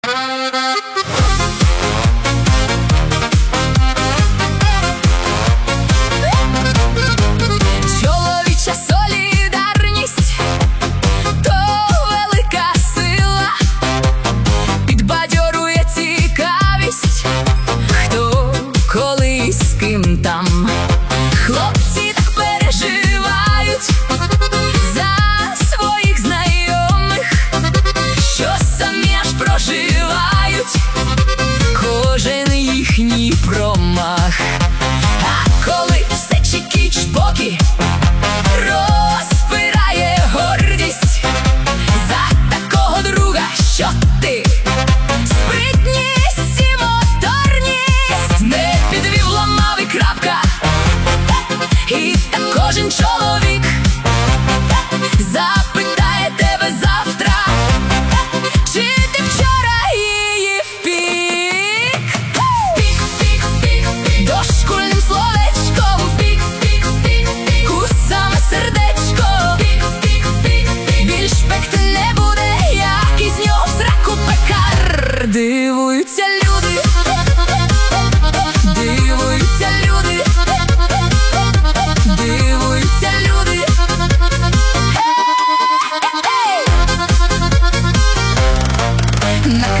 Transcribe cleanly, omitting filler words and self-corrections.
Чоловіча солідарність – то велика сила, підбадьорує цікавість, хто коли з ким там. Хлопці так переживають за своїх знайомих, що самі аж проживають кожен їхній промах. А коли все чікі-чпокі, розпирає гордість за такого друга, що ти. Спритність і моторність не підвів, ламав і крапка. І так кожен чоловік запитає тебе завтра, чи ти вчора її впік? Впік, дошкульним словечком, впік, кусами сердечко, впік, більш пекти не буде, як із нього в сраку пекар. Дивуються люди, дивуються люди, дивуються люди. На